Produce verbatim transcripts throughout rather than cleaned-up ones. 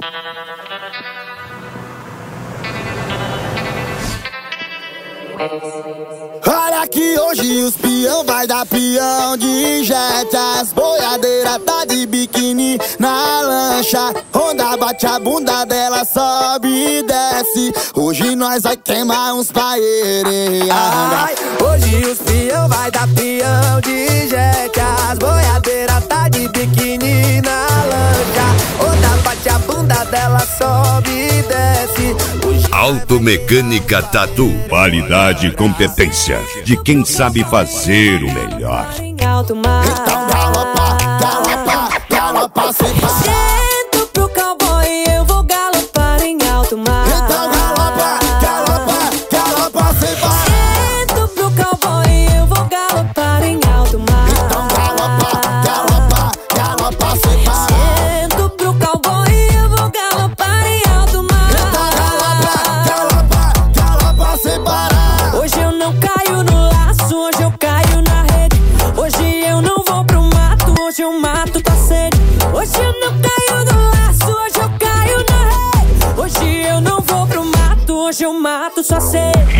Olha que hoje os peão vai dar peão de jet. As boiadeiras tá de biquíni na lancha. Onda bate a bunda dela, sobe e desce. Hoje nós vai queimar uns paeirinha. Hoje os peão vai dar peão de jet. As boiadeiras tá de biquíni na lancha. Onda bate a bunda dela, sobe e desce. Hoje... Automecânica Tatu. Qualidade e competência de quem sabe fazer o melhor. Então galopa, galopa, galopa sem parar. Sento pro cowboy, eu vou galopar em alto mar. Então galopa, galopa, galopa sem parar. Sento pro cowboy, eu vou galopar em alto mar. Então galopa, galopa, galopa sem parar. Sento pro cowboy, eu vou galopar em alto mar. Então galopa, galopa, galopa sem parar. Hoje eu não caio no laço, hoje eu caio na rede. Hoje eu não vou pro mato, hoje eu mato tua sede. Hoje eu não caio no laço, hoje eu caio na rede. Hoje eu não vou pro mato, hoje eu mato sua sede.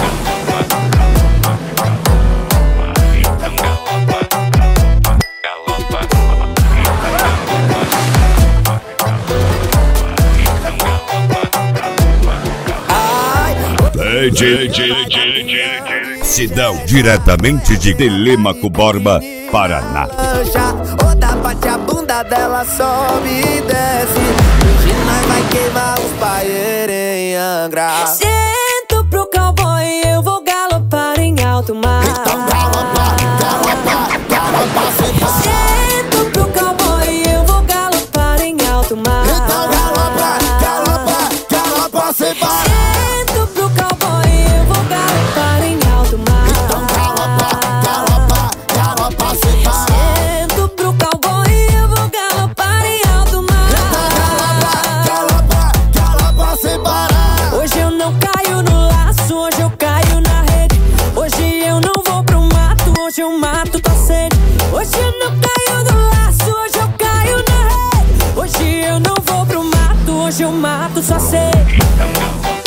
D J Sidão, diretamente de Telêmaco Borba, Paraná. Onda bate a bunda dela, sobe e desce. Hoje nós vai queimar os paeiros em Angra. Sento pro cowboy, eu vou galopar em alto mar. Então galopa, galopa, galopa sem parar. Sento pro cowboy, eu vou galopar em alto mar. Então galopa, galopa, galopa sem parar. Sento pro cowboy, eu vou galopar em alto mar. Então galopa, galopa, galopa sem parar. Sento pro cowboy, eu vou galopar em alto mar. Galopa, galopa sem parar. Hoje eu não caio no laço, hoje eu caio na rede. Hoje eu não vou pro mato, hoje eu mato tua sede. Hoje eu não caio no laço, hoje eu caio na rede. Hoje eu não vou pro mato, hoje eu mato sua sede.